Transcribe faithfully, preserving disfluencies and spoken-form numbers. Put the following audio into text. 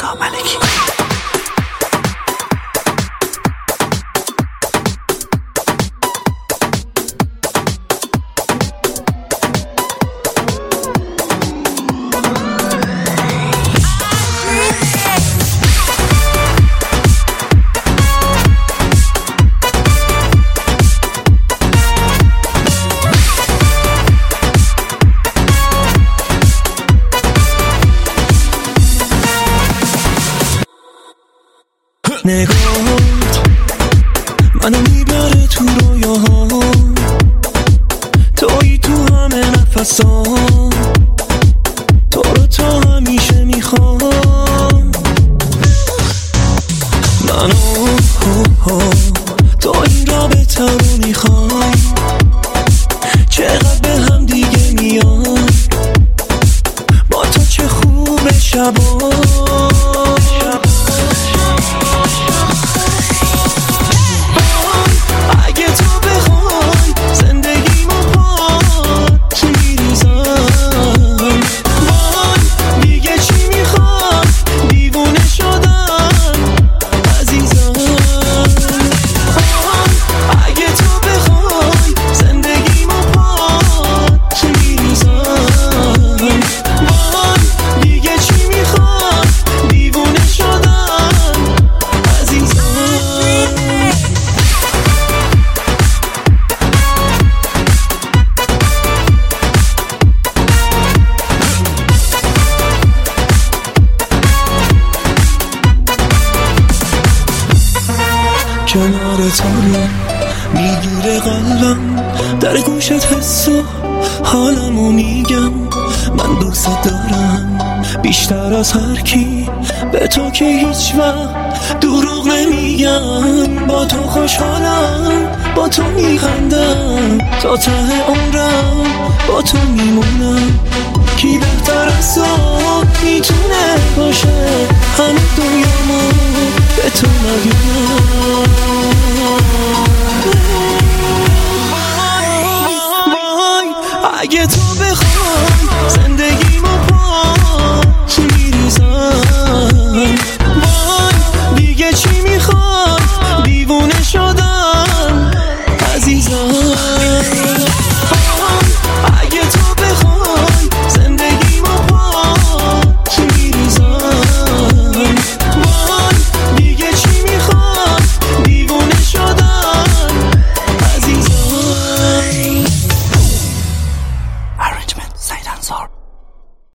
رضا ملکی. نگات منو میبره تو رویاها، تویی تو همه نفسام، تو رو تا همیشه میخوام. منو تو این رابطه رو میخوای، چقدر به هم دیگه میای، با تو چه خوبه شبا. کنار تو رو میگیره قلبم، در گوشت حسو حالمو میگم. من دوست دارم بیشتر از هر کی، به تو که هیچ وقت دروغ نمیگم. با تو خوشحالم، با تو میخندم، تا ته عمرم با تو میمونم. کی بهتر از تو میتونه باشه همه دنیا